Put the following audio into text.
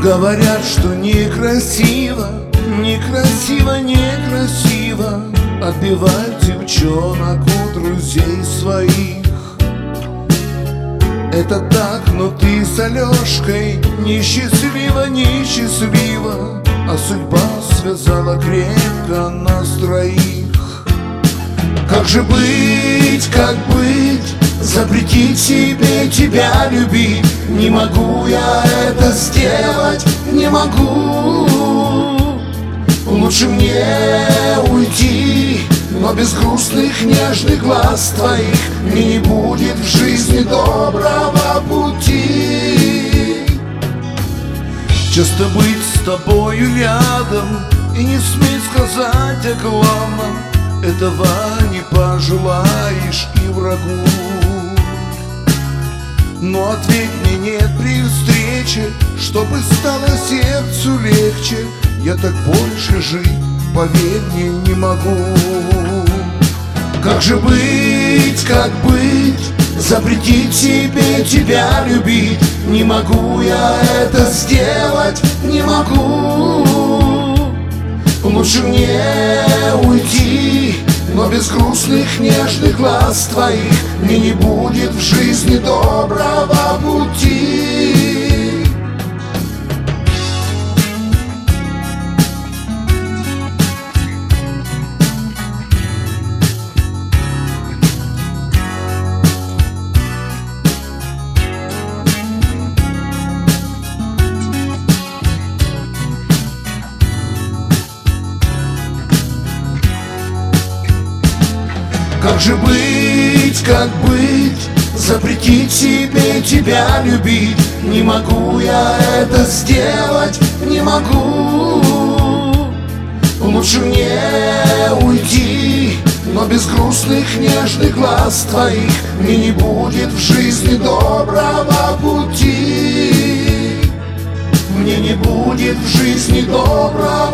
Говорят, что некрасиво, некрасиво, некрасиво отбивать девчонок у друзей своих. Это так, но ты с Алешкой несчастлива, несчастлива, а судьба связала крепко нас троих. Как же быть, как быть? Запретить себе тебя любить не могу я это сделать, не могу. Лучше мне уйти, но без грустных нежных глаз твоих мне не будет в жизни доброго пути. Часто быть с тобою рядом и не сметь сказать о главном, этого не пожелаешь и врагу. Но ответь мне нет при встрече, чтобы стало сердцу легче. Я так больше жить, поверь мне, не могу. Как же быть, как быть? Запретить себе тебя любить не могу я это сделать, не могу. Лучше мне уйти, но без грустных нежных глаз твоих мне не будет в жизни доброго пути. Как же быть, как быть? Запретить себе тебя любить не могу я это сделать, не могу. Лучше мне уйти, но без грустных нежных глаз твоих мне не будет в жизни доброго пути. Мне не будет в жизни доброго